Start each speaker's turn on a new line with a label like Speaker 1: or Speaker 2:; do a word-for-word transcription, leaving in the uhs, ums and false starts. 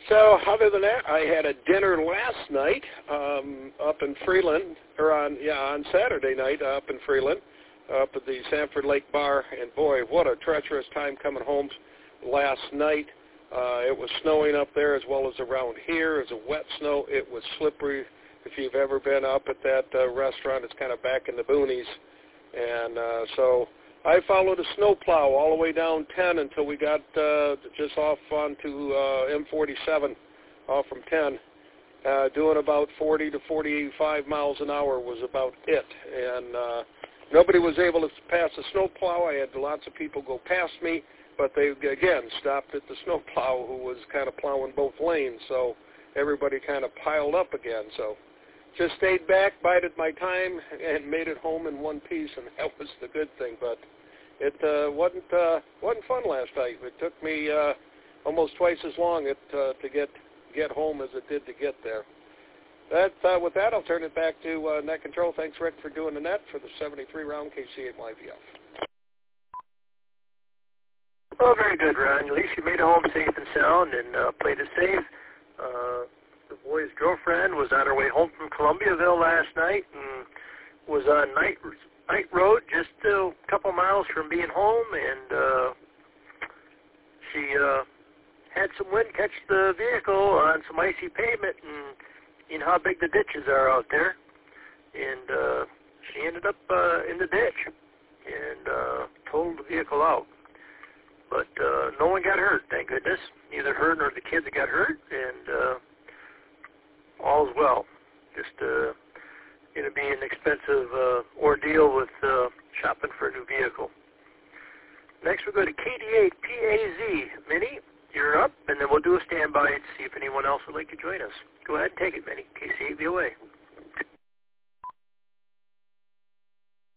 Speaker 1: So other than that, I had a dinner last night um, up in Freeland, or on yeah on Saturday night up in Freeland, up at the Sanford Lake Bar, and boy, what a treacherous time coming home last night. Uh, it was snowing up there as well as around here. It was a wet snow. It was slippery. If you've ever been up at that uh, restaurant, it's kind of back in the boonies, and uh, so I followed a snowplow all the way down ten until we got uh, just off onto uh, M forty-seven, off from ten. Uh, doing about forty to forty-five miles an hour was about it. And uh, nobody was able to pass the snowplow. I had lots of people go past me, but they, again, stopped at the snowplow who was kind of plowing both lanes. So everybody kind of piled up again. So just stayed back, bided my time, and made it home in one piece, and that was the good thing. But it uh, wasn't uh, wasn't fun last night. It took me uh, almost twice as long it, uh, to get get home as it did to get there. That uh, with that, I'll turn it back to uh, Net Control. Thanks, Rick, for doing the net for the seventy-three round K C eight Y V F.
Speaker 2: Well, very good, Ron. At least you made it home safe and sound and uh, played it safe. Uh, the boy's girlfriend was on her way home from Columbiaville last night and was on night night road just a couple miles from being home, and uh, she uh, had some wind catch the vehicle on some icy pavement, and you know how big the ditches are out there, and uh, she ended up uh, in the ditch and uh, totaled the vehicle out. But uh, no one got hurt, thank goodness. Neither her nor the kids got hurt, and uh, all's well. Just uh, going to be an expensive uh, ordeal with uh, shopping for a new vehicle. Next we'll go to K D eight P A Z. Minnie, you're up, and then we'll do a standby to see if anyone else would like to join us. Go ahead and take it, Minnie. K C eight V O A.